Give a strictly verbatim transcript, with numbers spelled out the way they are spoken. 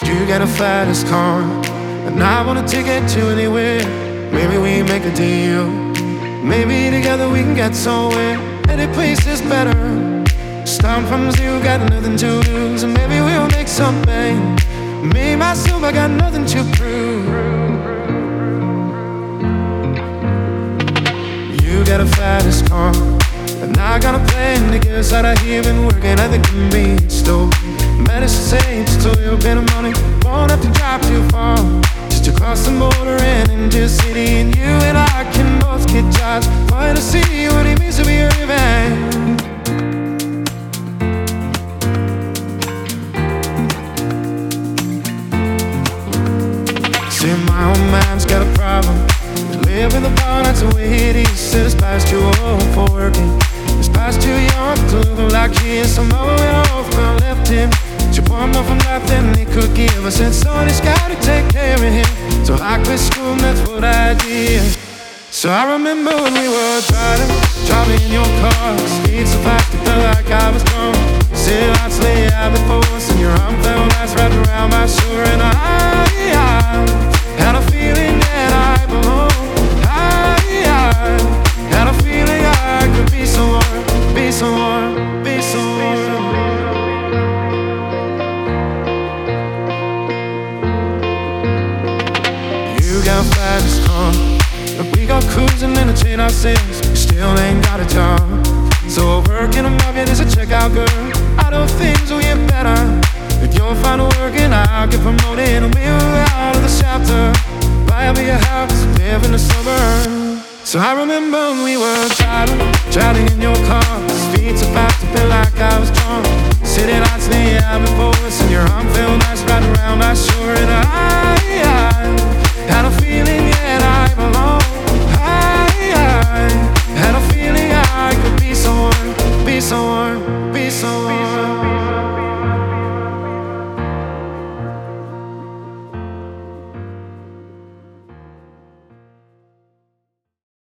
You got a fast car, and I wanna take it to anywhere. Maybe we make a deal. Maybe together we can get somewhere. Any place is better. Start from zero, got nothing to lose, and maybe we'll make something. Me, myself, I got nothing to prove. You got a fast car, and I got a plan to get us out of here. Been working at the convenience store. Medicine saints till you've been money. Won't have to drive too far, just to cross the border and into the city. And you and I can both get jobs. Want to see what it means to be a man. See, my old man's got a problem. Live in the bar, that's the way it is. Said it's past too old for working. It's past too young to look like he is. Some other way off, girl left him. She want more from life than he could give. I said, son, he's gotta take care of him. So I quit school, and that's what I did. So I remember when we were driving, driving in your car. Speed so fast, it felt like I was drunk. City lights lay out before us, and your arm felt nice wrapped around my shoulder. And I, I had a feeling that I belonged. I, I had a feeling I could be someone, be someone, be someone. You got a fast car, but we go cruising, entertain ourselves. We still ain't got a job, so we're working on my is a checkout girl. I know things will get better if you'll find work and I'll get promoted. And we'll move out of the shelter, buy me a house, live in the suburbs. So I remember when we were driving, driving in your car. Speed so fast, it felt like I was drunk. City lights lay out before us, and your arm felt nice right around my shoulder. And I, I had a feeling